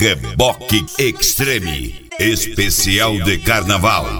Reboque Extreme, especial de carnaval.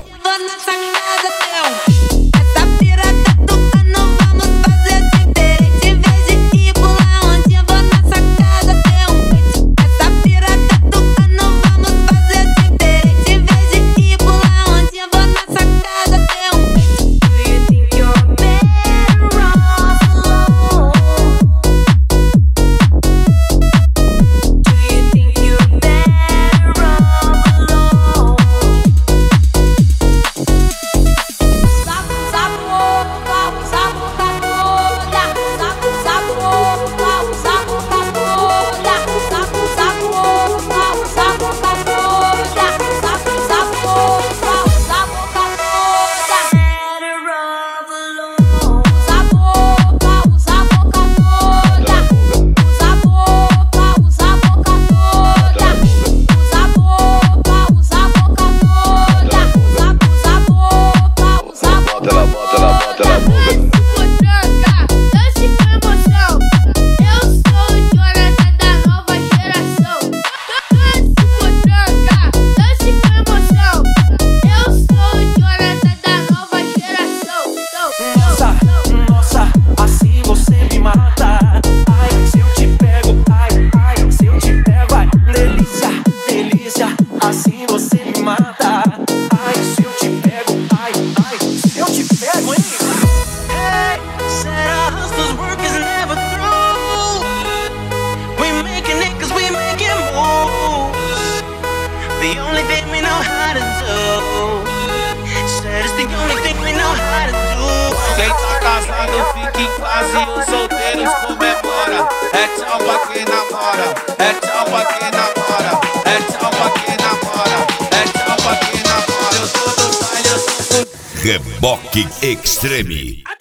The only thing we know how to do. Said it's the only thing we know how to do. Quem tá casado fica em casa e os solteiros comemora. É tchau pra quem namora, é tchau pra quem namora, é tchau pra quem namora, é tchau pra quem namora. Eu tô no baile, eu sou Reboque Extreme.